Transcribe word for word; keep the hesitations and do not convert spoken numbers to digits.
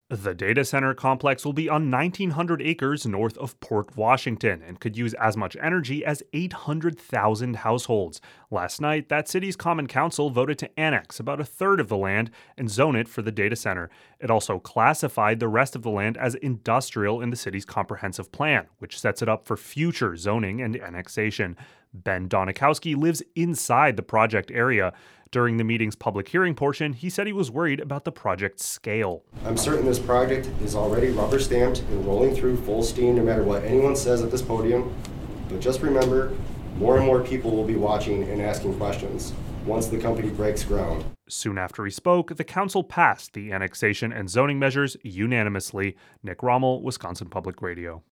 The data center complex will be on nineteen hundred acres north of Port Washington and could use as much energy as eight hundred thousand households. Last night, that city's Common Council voted to annex about a third of the land and zone it for the data center. It also classified the rest of the land as industrial in the city's comprehensive plan, which sets it up for future zoning and annexation. Ben Donikowski lives inside the project area. During the meeting's public hearing portion, he said he was worried about the project's scale. I'm certain this project is already rubber stamped and rolling through full steam no matter what anyone says at this podium. But just remember, more and more people will be watching and asking questions once the company breaks ground. Soon after he spoke, the council passed the annexation and zoning measures unanimously. Nick Rommel, Wisconsin Public Radio.